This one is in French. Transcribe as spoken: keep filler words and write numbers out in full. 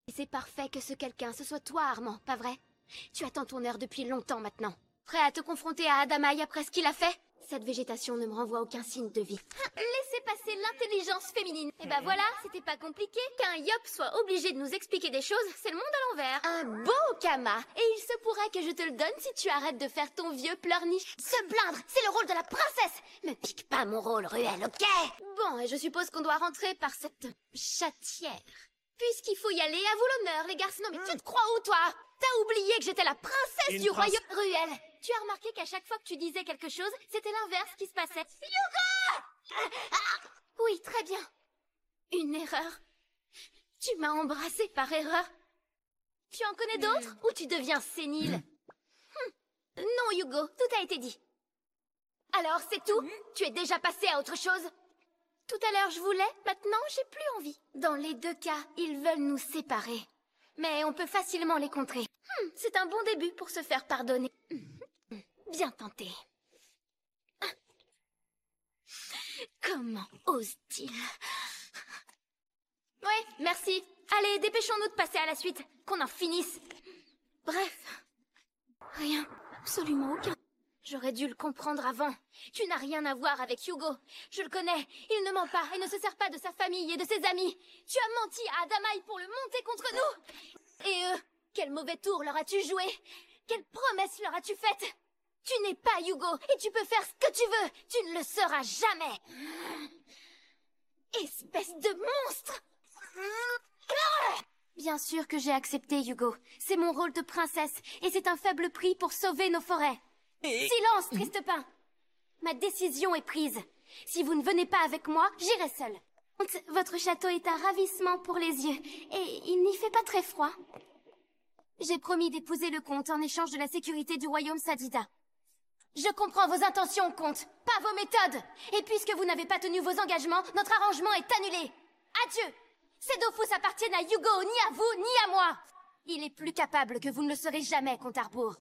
Et c'est parfait que ce quelqu'un, ce soit toi, Armand, pas vrai? Tu attends ton heure depuis longtemps maintenant. Prêt à te confronter à Adamaï après ce qu'il a fait? Cette végétation ne me renvoie aucun signe de vie. Laissez passer l'intelligence féminine. Et bah voilà, c'était pas compliqué. Qu'un Yop soit obligé de nous expliquer des choses, c'est le monde à l'envers. Un beau Kama. Et il se pourrait que je te le donne si tu arrêtes de faire ton vieux pleurniche. Se plaindre, c'est le rôle de la princesse. Me pique pas mon rôle, Ruel, ok? Bon, et je suppose qu'on doit rentrer par cette chatière. Puisqu'il faut y aller, à vous l'honneur, les garçons. Non mais tu te crois où, toi? T'as oublié que j'étais la princesse Une du prince- royaume... Ruel, tu as remarqué qu'à chaque fois que tu disais quelque chose, c'était l'inverse qui se passait. Hugo! Oui, très bien. Une erreur. Tu m'as embrassée par erreur. Tu en connais d'autres ou tu deviens sénile? Hum. Non, Hugo, tout a été dit. Alors, c'est tout? Tu es déjà passé à autre chose? Tout à l'heure, je voulais, maintenant, j'ai plus envie. Dans les deux cas, ils veulent nous séparer. Mais on peut facilement les contrer. Hum, c'est un bon début pour se faire pardonner. Hum, bien tenté. Ah. Comment ose-t-il? Ouais, merci. Allez, dépêchons-nous de passer à la suite. Qu'on en finisse. Bref. Rien. Absolument aucun. J'aurais dû le comprendre avant. Tu n'as rien à voir avec Hugo. Je le connais. Il ne ment pas et ne se sert pas de sa famille et de ses amis. Tu as menti à Adamaï pour le monter contre nous. Et eux, quel mauvais tour leur as-tu joué? Quelle promesse leur as-tu faite? Tu n'es pas Hugo et tu peux faire ce que tu veux. Tu ne le seras jamais. Espèce de monstre! Bien sûr que j'ai accepté, Hugo. C'est mon rôle de princesse et c'est un faible prix pour sauver nos forêts. Silence, triste pain. Ma décision est prise. Si vous ne venez pas avec moi, j'irai seule. Votre château est un ravissement pour les yeux, et il n'y fait pas très froid. J'ai promis d'épouser le comte en échange de la sécurité du royaume Sadida. Je comprends vos intentions, comte, pas vos méthodes. Et puisque vous n'avez pas tenu vos engagements, notre arrangement est annulé. Adieu. Ces Dofus appartiennent à Hugo, ni à vous, ni à moi. Il est plus capable que vous ne le serez jamais, comte Harbour.